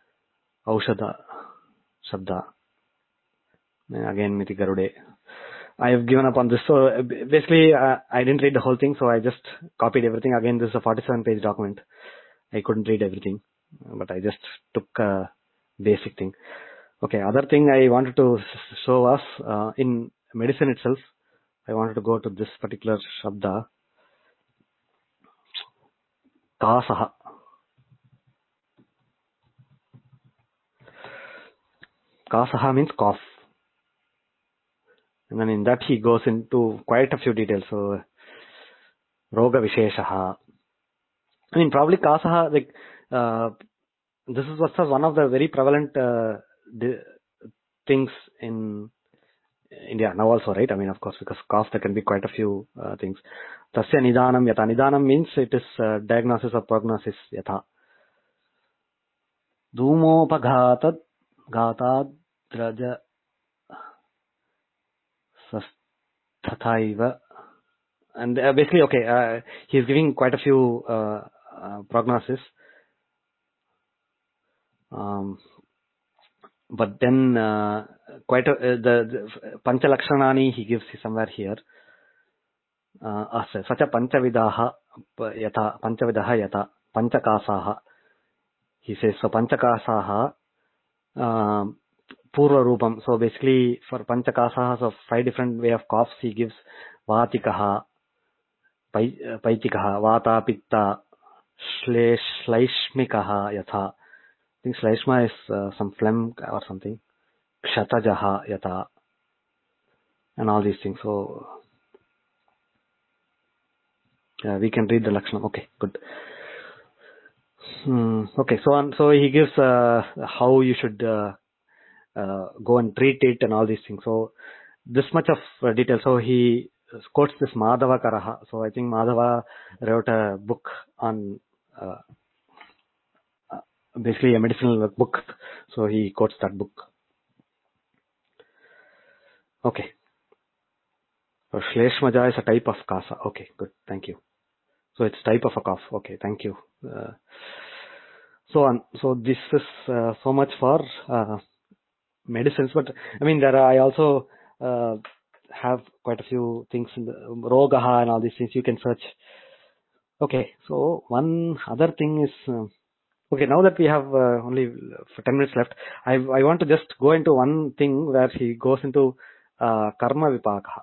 Shabda. Again, Miti Garude. I have given up on this. So basically, I didn't read the whole thing, so I just copied everything. Again, this is a 47-page document. I couldn't read everything, but I just took a basic thing. Okay, other thing I wanted to show us in medicine itself, I wanted to go to this particular Shabda. Kasaha. Kasaha means cough. And then in that he goes into quite a few details. So, Roga Visheshaha. I mean, probably Kasaha, like, this is one of the very prevalent things in India now also, right? I mean, of course, because cough, there can be quite a few things. Tasya Nidanam Yata. Nidanam means it is diagnosis or prognosis Yata. Dhumopaghatad Gatad Draja Sataiva. And basically, okay, he's giving quite a few prognosis. But then quite the Panchalakshanani he gives somewhere here. Sacha Panchavidaha Yata Panchakasaha. He says so Panchakasaha Purva Rupam. So basically for Panchakasaha, so 5 different way of coughs he gives. Vatikaha, Paitikaha, Vata Pitta, Shleishmikaha Yatha. I think Shleishma is some phlegm or something. Kshatajaha Yata. And all these things. So we can read the Lakshana. Okay, good. Okay, so he gives how you should go and treat it and all these things. So this much of detail. So he quotes this Madhava Karaha. So I think Madhava wrote a book on basically a medicinal book. So he quotes that book. Okay. So Shleshmaja is a type of kasa. Okay, good. Thank you. So it's type of a cough. Okay, thank you. So this is so much for medicines, but I mean I also have quite a few things in the Rogaha and all these things you can search. Okay, so one other thing is okay, now that we have only for 10 minutes left, I want to just go into one thing where he goes into Karma Vipaka.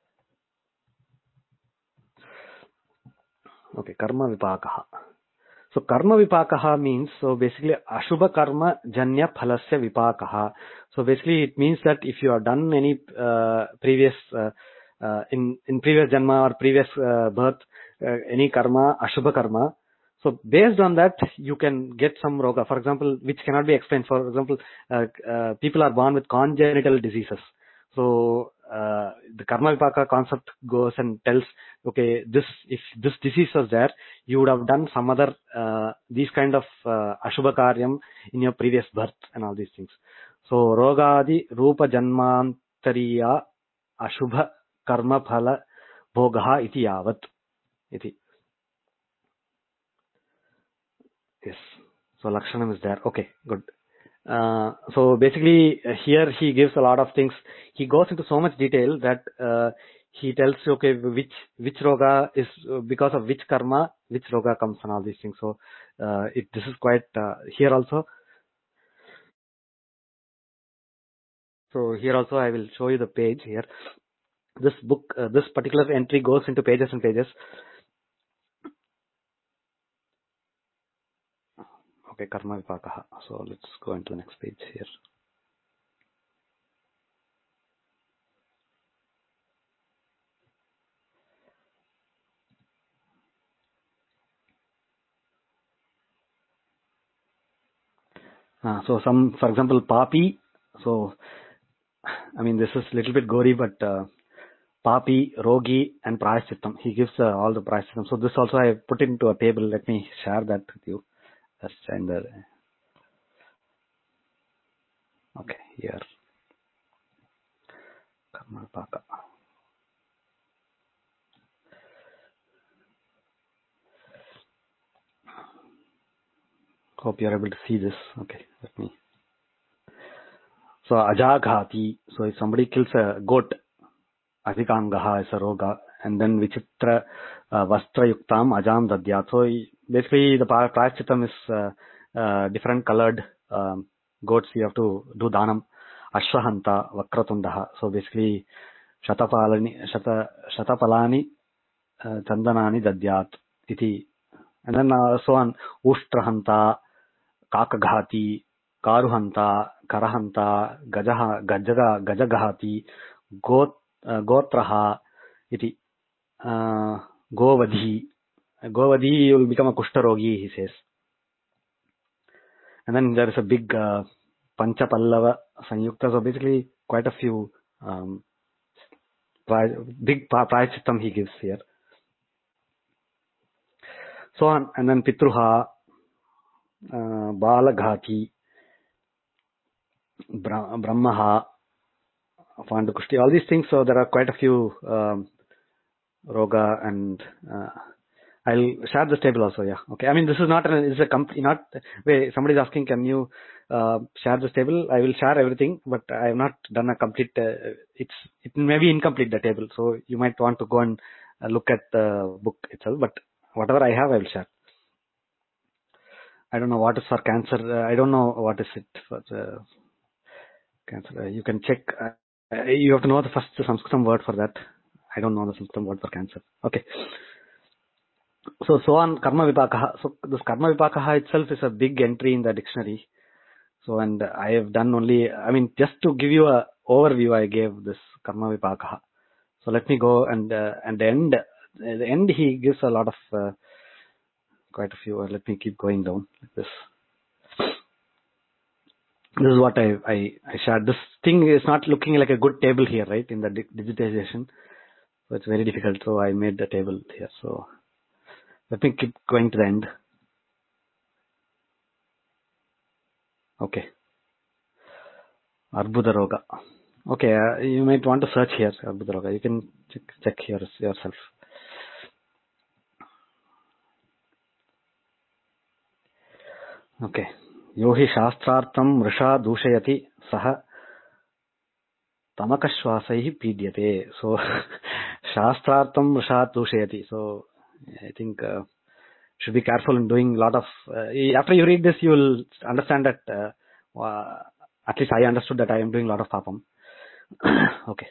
Okay, Karma Vipaka. So karma vipakaha means, so basically ashubha karma janya phalasya vipakaha. So basically it means that if you have done any previous in previous janma or previous birth any karma, ashubha karma, so based on that you can get some roga, for example, which cannot be explained. For example, people are born with congenital diseases. So the karma vipaka concept goes and tells, okay, this, if this disease was there, you would have done some other these kind of ashubha karyam in your previous birth and all these things. So rogadi rupa janmantariya ashubha karma phala bhogaha iti yavat iti. Yes. So Lakshanam is there. Okay, good. So basically here he gives a lot of things. He goes into so much detail that he tells, okay, which roga is because of which karma, which roga comes and all these things. So this is quite here also. So here also I will show you the page here. This book, this particular entry goes into pages and pages. Okay, karma vipakaha. So let's go into the next page here. So some, for example, papi. So I mean, this is a little bit gory, but papi, rogi, and prayashchittam. He gives all the prayashchittam. So this also I put into a table. Let me share that with you. Just in the, okay, here. Karma vipaka. Hope you are able to see this. Okay, let me. So ajaghati. So if somebody kills a goat, adhikangaha is a roga, and then vichitra vastra yuktam ajam dadyat. So basically the prayashchittam is different colored goats you have to do danam. Ashwahanta vakratundaha. So basically shatapalani chandanani dadyat iti. And then so on. Ushtrahanta, kakaghati, karuhanta, karahanta, gajagahati, gotraha iti. Govadhi will become a kushtarogi, he says. And then there is a big Panchapallava Sanyukta. So basically quite a few big prayachittam he gives here. So on. And then Pitruha, Balaghati, Brahmaha, Pandukushti, all these things. So there are quite a few roga, and I'll share this table also. Yeah. Okay. I mean, this is not not wait, somebody is asking, can you share this table? I will share everything, but I have not done a complete. It may be incomplete, the table, so you might want to go and look at the book itself. But whatever I have, I will share. I don't know what is for cancer. I don't know what is it for cancer. You can check. You have to know the first Sanskritam word for that. I don't know the Sanskritam word for cancer. Okay. So on karma vipakaha. So this karma vipakaha itself is a big entry in the dictionary. So, and I have done only, I mean, just to give you a overview, I gave this karma vipakaha. So let me go and the end he gives a lot of quite a few. Let me keep going down like this. This is what I shared. This thing is not looking like a good table here, right? In the digitization, so it's very difficult. So I made the table here. So let me keep going to the end. Okay. Arbudha Roga. Okay, you might want to search here, Arbudha Roga. You can check here yourself. Okay. Yohi Shastrartam Mrisha Dushayati Saha Tamakashwasaihi Pidyate. So, Shastrartam Mrisha Dushayati. So, I think should be careful in doing a lot of. After you read this, you will understand that. At least I understood that I am doing a lot of papam. Okay.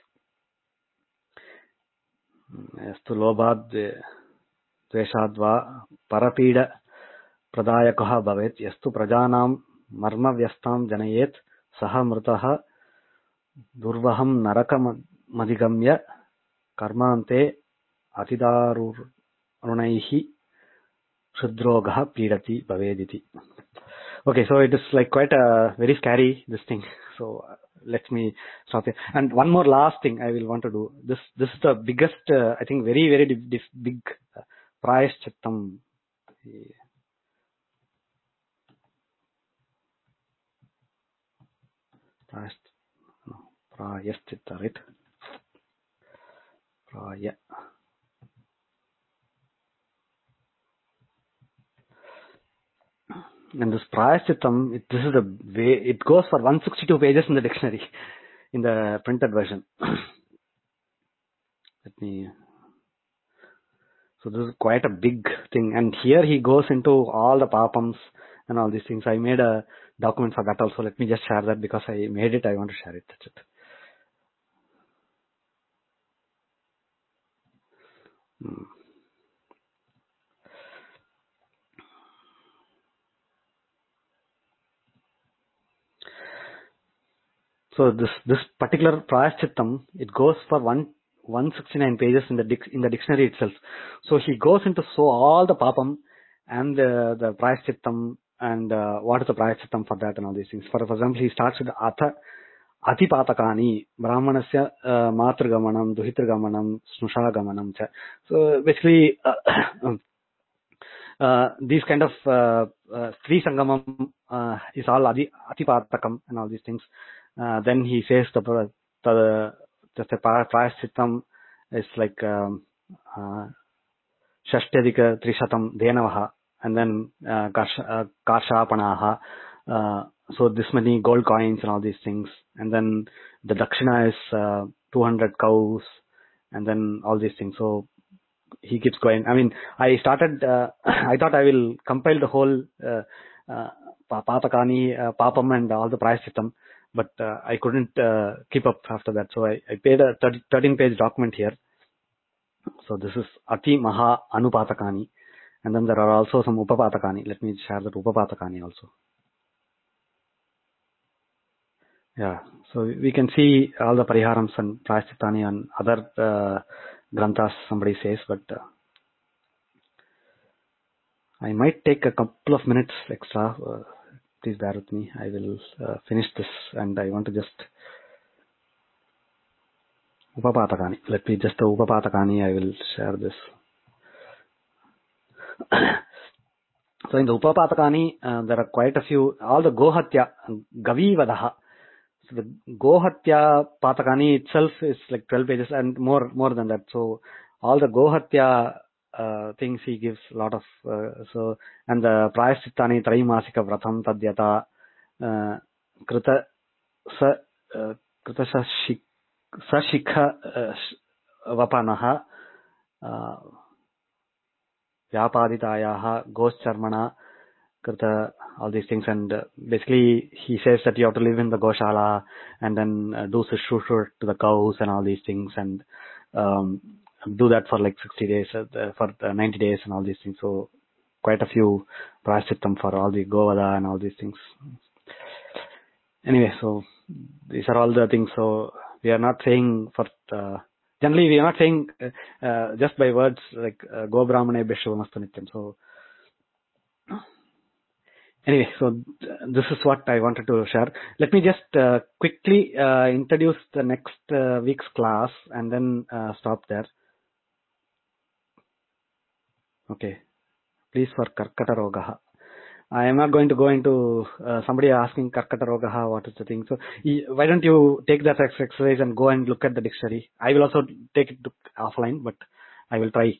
Astu lobad dveshadva parapida प्रदायकः भवेत् यस्तु प्रजानां मर्मव्यस्तां जनयेत् सः मृतः दुर्वहं नरकमधिगम्य कर्मान्ते अतिदारुणैः क्षुद्रोगः पीडति भवेदिति. Okay, so it is like quite a very scary this thing. So let me stop here. And one more last thing I will want to do. This is the biggest, I think, very big Prayashchittam. Prayashchitta, right? Praya. And this Prayashchittam, this is the way it goes for 162 pages in the dictionary, in the printed version. So this is quite a big thing, and here he goes into all the papams and all these things. I made a document for that also. Let me just share that because I made it. I want to share it. That's it. So this particular Prayashchittam, it goes for 169 pages in the dictionary itself. So he goes into all the papam and the Prayashchittam and what is the Prayashchittam for that and all these things. For example, he starts with Atipatakani, Brahmanasya Matragamanam, Duhitragamanam, Snushagamanam. So basically, these kind of Sri Sangamam is all Atipatakam and all these things. Then he says the Prayashchittam is like Shashtadika Trishatam Denavaha, and then Karshapanaha. So this many gold coins and all these things, and then the Dakshina is 200 cows, and then all these things. So he keeps going. I mean, I started. I thought I will compile the whole Patakani, Papam, and all the Prayashchittam, but I couldn't keep up after that. So I paid a 13-page document here. So this is Ati Maha Anupatakani, and then there are also some Upapatakani. Let me share that Upapatakani also. Yeah, so we can see all the Pariharams and Prayashchittani and other Granthas, somebody says, but I might take a couple of minutes extra. Please bear with me. I will finish this, and I want to just Upapatakani. Let me just the Upapatakani. I will share this. So in the Upapatakani, there are quite a few. All the Gohatya, Gavi Vadaha. So the Gohatya Patakani itself is like 12 pages and more than that. So all the Gohatya things he gives a lot of. So and the Prayashchittani Traimasika Vratam Tadyata Krita Sashikha Vapanaha Vyapaditayaha Goscharmana Krita, all these things, and basically he says that you have to live in the Goshala and then do Sushrushur to the cows and all these things, and do that for like 60 days, for 90 days and all these things. So quite a few Prayashchittam for all the Govada and all these things. Anyway, so these are all the things. So we are not saying for generally we are not saying just by words like Go Brahmane Beshwanastu Nityam. So anyway, so this is what I wanted to share. Let me just quickly introduce the next week's class and then stop there. Okay, please, for Karkata Rogaha. I am not going to go into somebody asking Karkata Rogaha, what is the thing. So why don't you take that exercise and go and look at the dictionary. I will also take it offline, but I will try.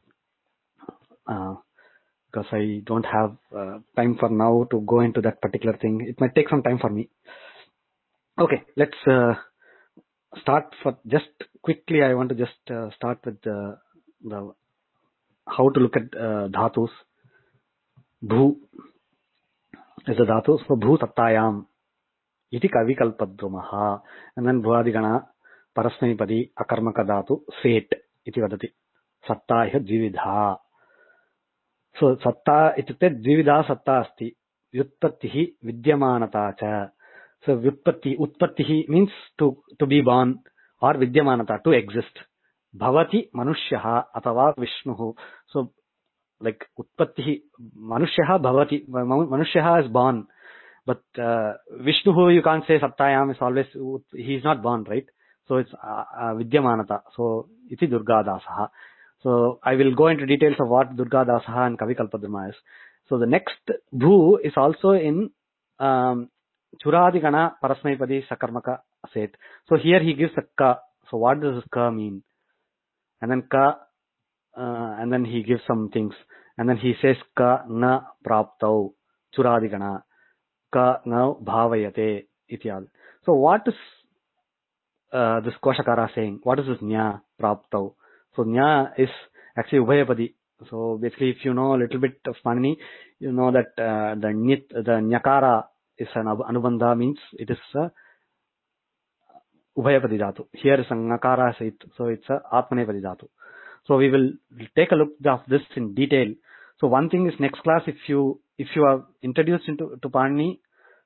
Because I don't have time for now to go into that particular thing. It might take some time for me. Okay, let's start. For just quickly, I want to just start with the how to look at dhatus. Bhu is a dhatu. So bhu tattayam iti kavikalpadrumaha, and then bhuadigana parasmaipadi akarmaka dhatu set iti vadati sattaya jividha. So satta itukte dvividha satta asti. Vyutpattihi vidyamanata cha. So utpattihi means to be born, or vidyamanata, to exist. Bhavati manushyaha atava Vishnuhu. So like utpattihi, manushyaha bhavati, manushyaha is born. But Vishnu, you can't say Sattayam is always, he is not born, right? So it's Vidyamanata. So iti Durgadasaha. So I will go into details of what Durgadasaha and Kavi Kalpadharma is. So the next Bhu is also in Churadikana Parasmaipadi Sakarmaka set. So here he gives a Ka. So what does this Ka mean? And then Ka, and then he gives some things. And then he says Ka na praptau Churadikana. Ka now bhavayate ityad. So what is this Koshakara saying? What is this nya praptau? So nya is actually ubhayapadi. So basically, if you know a little bit of Panini, you know that the nyakara is an anubandha, means it is a ubhayapadi dhatu. Here is a nakara, so it's a atmanepadi dhatu. So we will take a look of this in detail. So one thing is, next class, if you are introduced to Panini,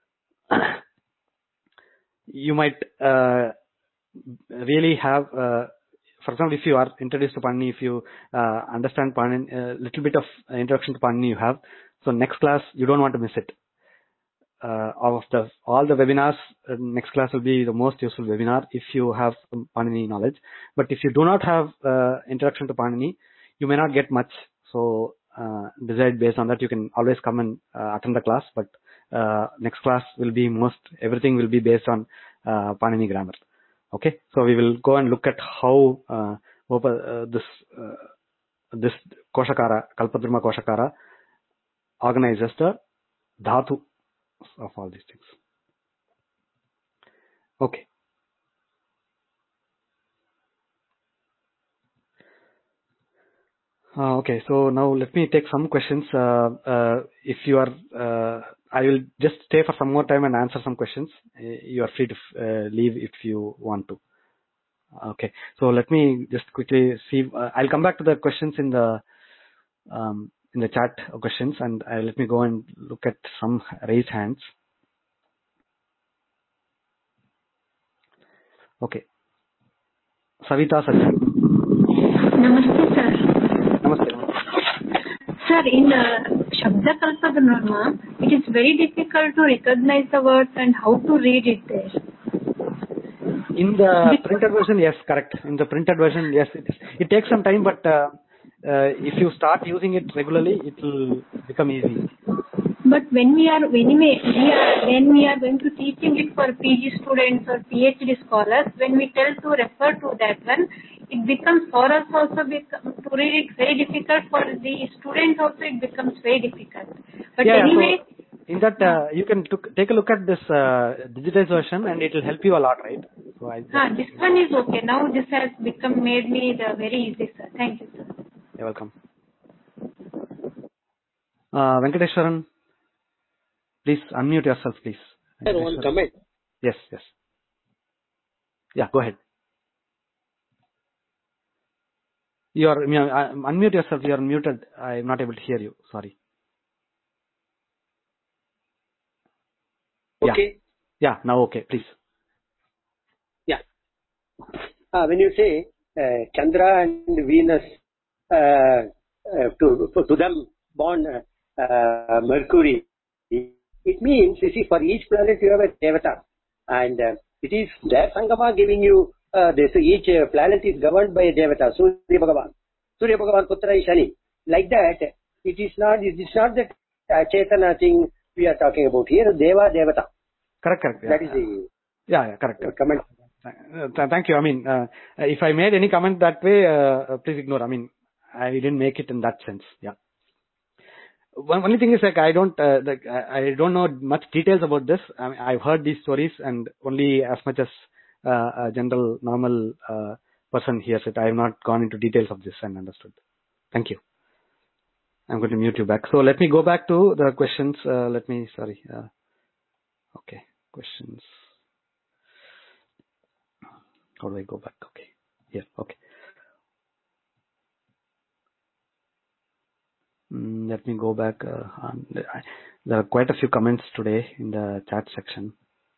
you might really have, for example, if you are introduced to Panini, if you understand Panini, a little bit of introduction to Panini you have, so next class you don't want to miss it. All the webinars, next class will be the most useful webinar if you have some Panini knowledge. But if you do not have introduction to Panini, you may not get much. So decide based on that. You can always come and attend the class, but next class will be everything will be based on Panini grammar. Okay, so we will go and look at how this Koshakara, Kalpadharma Koshakara, organizes the dhatu of all these things. Okay. Okay, so now let me take some questions. If you are, I will just stay for some more time and answer some questions. You are free to leave if you want to. Okay, so let me just quickly see. I'll come back to the questions in the chat questions, and let me go and look at some raised hands. Okay, Savita Sachin. Namaste, sir. Namaste. Sir, in Shabda Kalpadharma, it is very difficult to recognize the words and how to read it there. In the printed version, yes, correct. In the printed version, yes, it takes some time, but if you start using it regularly, it will become easy. But when we are going to teaching it for PG students or PhD scholars, when we tell to refer to that one, it becomes for us also to read it very difficult. For the students also, it becomes very difficult. But anyway. So in that, you can take a look at this digitized version, and it will help you a lot, right? So this one is okay. Now this has made me very easy, sir. Thank you, sir. You're welcome. Venkateshwaran, please unmute yourself, please. One comment. Yes. Yeah, go ahead. You are unmute yourself. You are muted. I am not able to hear you. Sorry. Okay. Yeah. Now okay. Please. Yeah. When you say Chandra and Venus, to them born Mercury, it means, you see, for each planet you have a devata, and it is their Sangama giving you this. Each planet is governed by a devata. Surya Bhagavan Putra is Shani. Like that, it is not that Chaitana thing we are talking about here. Deva Devata. Correct. Yeah. That is the correct. Comment. Thank you. I mean, if I made any comment that way, please ignore. I mean, I didn't make it in that sense. Yeah. Only thing is, like, I don't know much details about this. I mean, I've heard these stories, and only as much as a general normal person hears it. I have not gone into details of this and understood. Thank you. I'm going to mute you back. So let me go back to the questions. Okay, questions. How do I go back? Okay, here. Okay. let me go back. There are quite a few comments today in the chat section.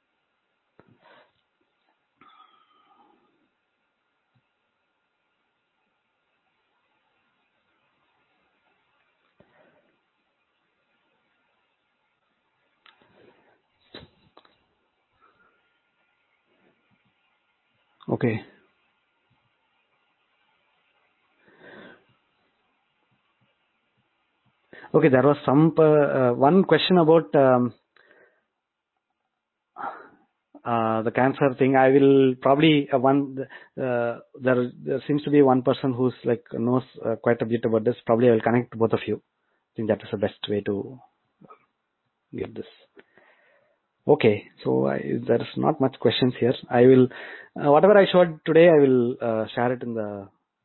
Okay. Okay, there was some one question about the cancer thing. I will probably there seems to be one person who's like knows quite a bit about this. Probably I will connect both of you. I think that is the best way to give this. Okay, so there's not much questions here. I will whatever I showed today, I will share it in the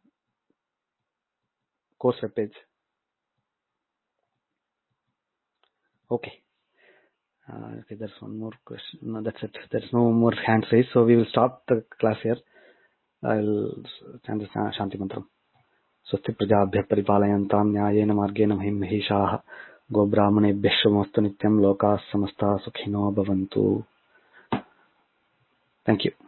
course webpage. Okay. Okay, there's one more question. No, that's it. There's no more hands raised, so we will stop the class here. I'll chant the Shanti Mantram. स्वस्ति प्रजाभ्यः परिपालयन्तां न्यायेन मार्गेण महिषाः गोब्राह्मणेभ्यः शुभमस्तु नित्यं लोकाः समस्ताः सुखिनो भवन्तु. Thank you.